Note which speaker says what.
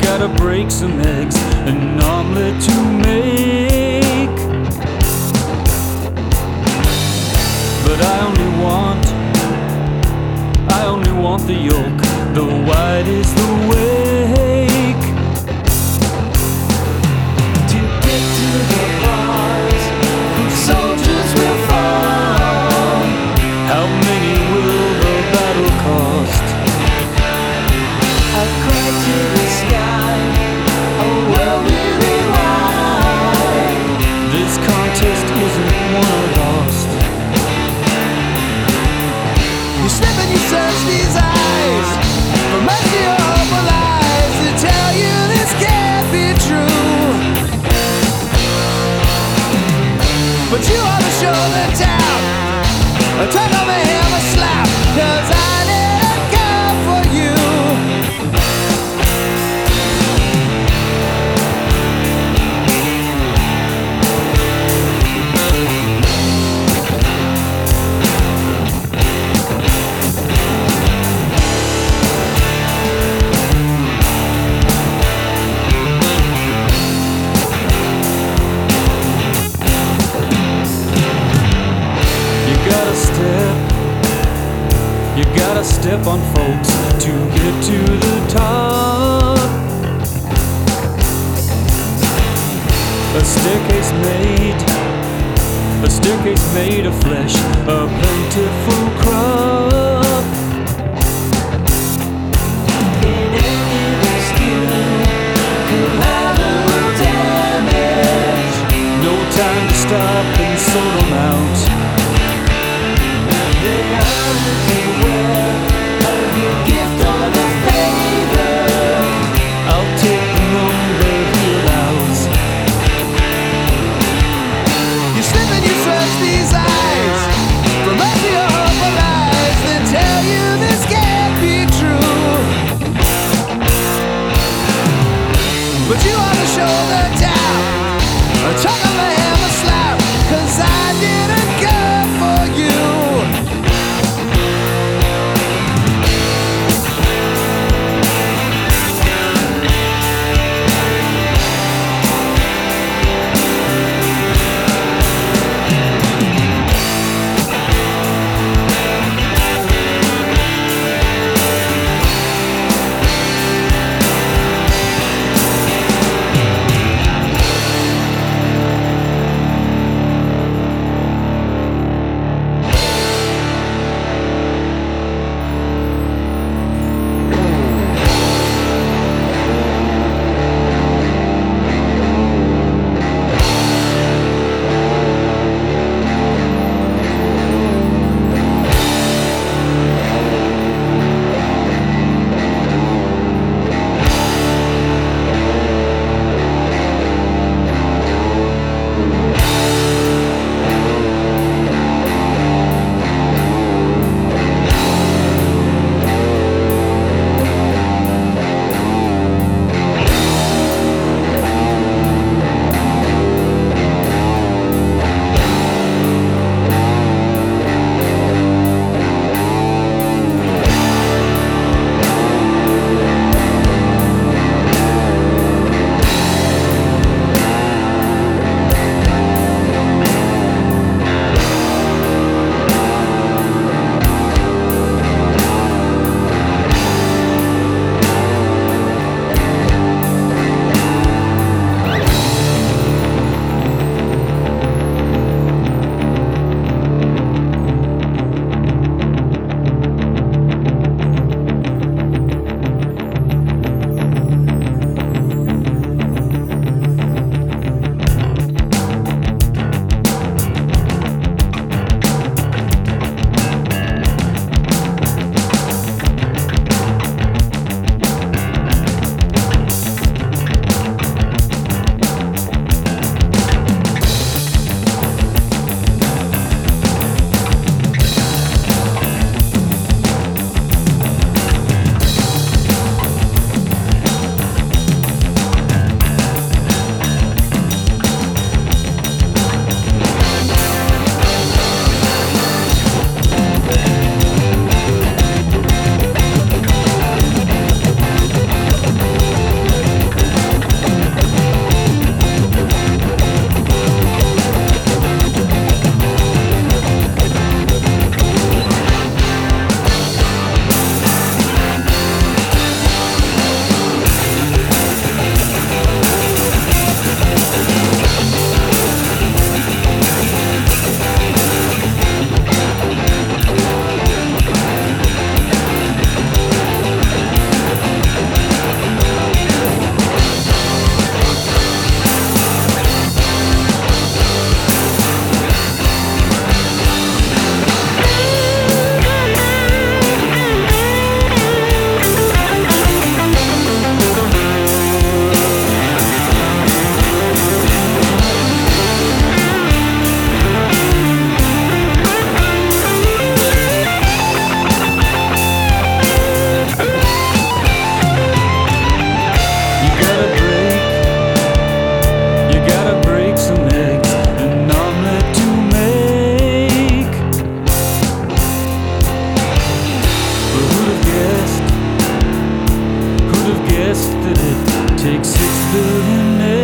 Speaker 1: gotta break some eggs, an omelet to make. But I only want the yolk, the white is the wake. To get to the bars, whose soldiers will fall. How many will the battle cost? I cried to the sky, oh well-weary ride. This contest isn't won or lost.
Speaker 2: You slip and you search these eyes for mercy or hope or lies to tell you this can't be true. But you ought to show the town a turn on the hammer slap, 'cause I didn't come for you.
Speaker 1: You gotta step on folks to get to the top. A staircase made of flesh, a plentiful crop. Collateral damage. No time to stop and sort them out.
Speaker 2: But you ought to show the town a tuck of the hammer slap, 'cause I didn't come for you.
Speaker 1: guessed that it takes 6 billion